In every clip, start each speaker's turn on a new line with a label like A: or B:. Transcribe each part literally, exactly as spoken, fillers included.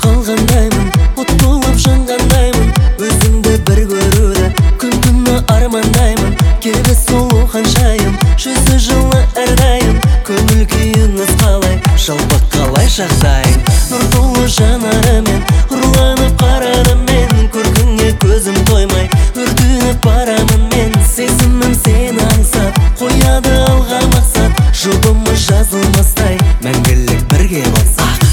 A: қалғандаймын, от болып жанғандаймын, өзіңді бір көруді күн-түні армандаймын. Келбет сұлу ханшайым, жүзі жылы әрдайым, көңіл күйіңіз қалай, жалпы қалай жағдайың? Нұр толы жанарымен ұрланып қарадым мен, көркіңе көзім тоймай өртеніп барамын мен. Сезімім сені аңсап қояды алға мақсат, жұбымыз жазылмастай мәңгілік бірге болсақ.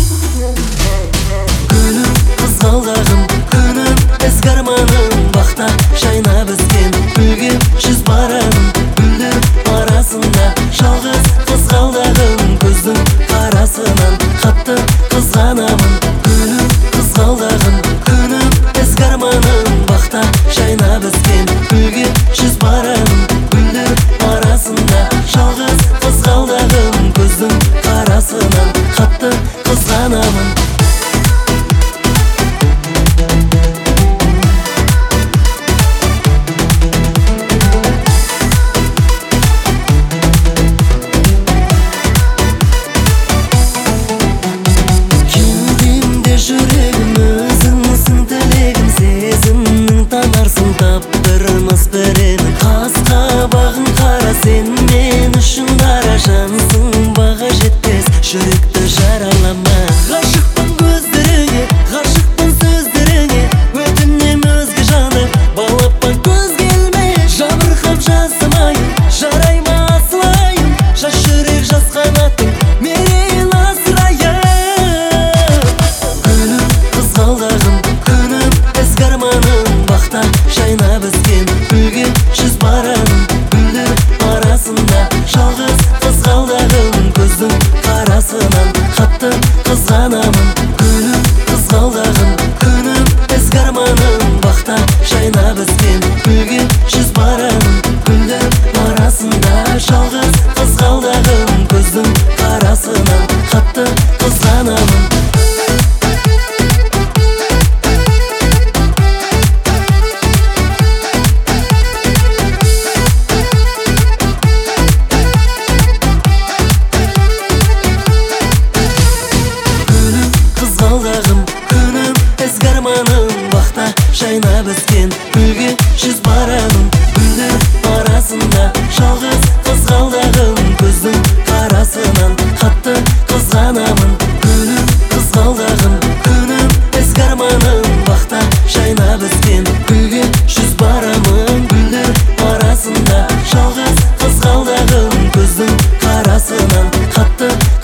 A: Күнім қызғалдағым, күнім ізгі арманым, бақта жайнап өскен гүлге жүз барамын. Гүлдер арасында жалғыз қызғалдағым, көздің қарасынан қатты қызғанамын. Күнім қызғалдағым, күнім ізгі арманым, бақта жайнап өскен гүлге жүз барамын. Гүлдер арасында жалғыз қызғалдағым, көздің қарасынан қатты қызғанамын. Жүрегім өзіңсің, тілегім сезімнің, танарсың таптырмас бірінің. Қас-қабағың қара, сен мен үшін дара жансың, баға жетпес жүректі жаралама. Ғашықпын көздеріңе, ғашықпын сөздеріңе, өтінем өзге жанды балапан көз келме. Жабырқап жасымайын, жарай ма асылайын, жас жүрек жас қанатың мерейін асырайын. Бақта жайнап өскен гүлге жүз барамын. Гүлдер арасында жалғыз қызғалдағым, көздің қарасынан қатты қызғанамын. Күнім қызғалдағым, күнім ізгі арманым, бақта жайнап өскен гүлге жүз барамын. Гүлдер арасында жалғыз қызғалдағым, көздің қарасынан қатты қызғанамын. Бақта жайнап өскен гүлге жүз барамын. Гүлдер арасында жалғыз қызғалдағым, көздің қарасынан қатты қызғанамын. Күнім қызғалдағым, күнім ізгі арманым, бақта жайнап өскен гүлге жүз барамын. Гүлдер арасында жалғыз қызғалдағым, көздің қарасынан қатты